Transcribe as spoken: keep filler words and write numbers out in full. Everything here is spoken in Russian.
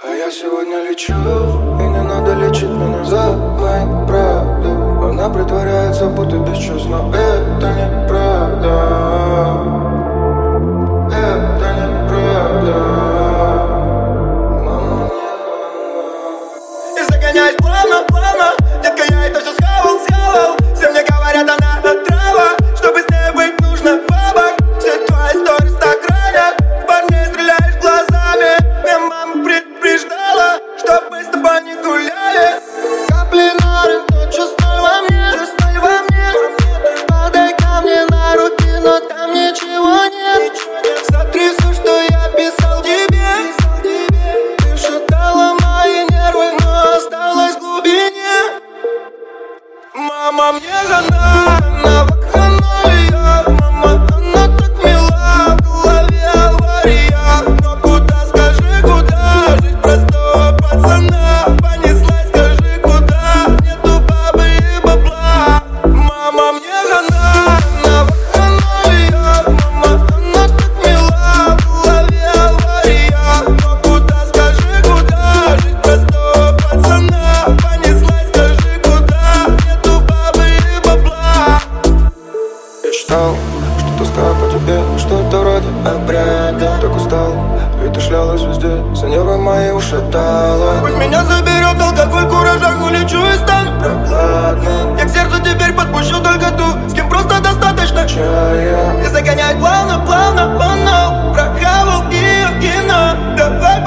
А я сегодня лечу, и не надо лечить меня за мою правду. Она притворяется, будто бесчувствна, это неправда. Это неправда. Мама, мне хана. И загоняюсь плавно, плавно. Детка, я это все схавал, схавал. Все мне говорят, она отрава. Чтобы с ней быть, нужно бабок. Все твои сторис так ранят. Парней стреляешь глазами. Мне мама предупреждала, чтоб мы с тобой не гуляли. Капли на рынке, чувствуй во мне, чувствуй во мне. Падай ко мне на руки, но там ничего нет. Смотри все, что я писал тебе. Ты шатала мои нервы, но осталась в глубине. Мама, мне хана, на вакханалия. Мама, она так мила, в голове авария. Но куда, скажи, куда? Жизнь простого пацана понеслась, скажи, куда? Нету бабы и бабла. Мама, мне хана, на вакханалия. Мама, она так мила, в голове авария. Но куда, скажи, куда? Жизнь простого пацана понеслась, скажи, куда? Нету бабы и бабла. Я считал, что тоска по тебе что-то вроде обряда. Так устал, и ты шлялась везде, за небо мои ушатала. Пусть меня заберет алкоголь, куражах, улечу и стану Прохладно Я к сердцу теперь подпущу только ту, с кем просто достаточно чая. И загоняет плавно, плавно, он прохавал ее кино. Давай